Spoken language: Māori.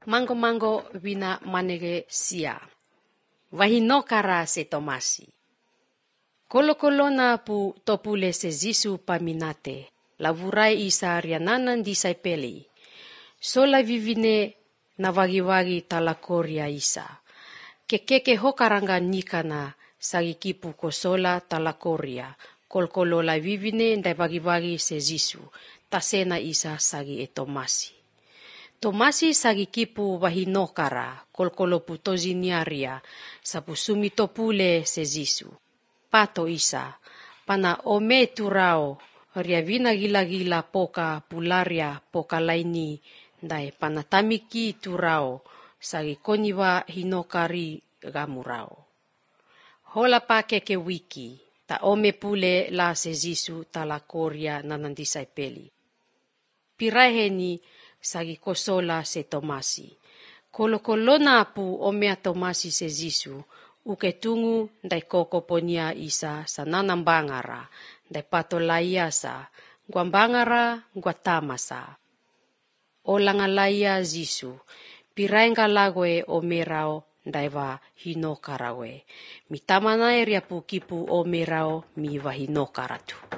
Mango vina manege sia. Vahinokara se Tomasi. Kolo-kolona pu topule se Zisu paminate. Lavurai isa riananan di saipeli. Sola vivine na vagi-vagi talakoria isa. Kekeke hokaranga nikana sagikipu kosola talakoria. Kolkolola vivine ndai vagi-vagi se Zisu. Tasena isa sagi Tomasi. Tomasi sagikipu vahinokara. Kolkolopu toziniaria. Sapusumi topule se Zisu. Pato isa. Pana ome turao. Riavina gila-gila poka pularia poka laini. Ndai panatamiki turao. Sagi koniwa hinokari gamurao. Hola pa keke wiki. Ta ome pule la se Zisu talakoria nanandisai peli. Piraheni sagi kosola se Tomasi. Kolo-kolona pu omea Tomasi se Zisu. Uketungu ndai kokoponia isa sananambangara. Ndai patolaiasa. Guambangara guatamasa. Olangalaia Zisu. Piraenga lagoe omerao ndaiva hinokarawe. Mitamana eria pukipu omerao mi vahinokaratu.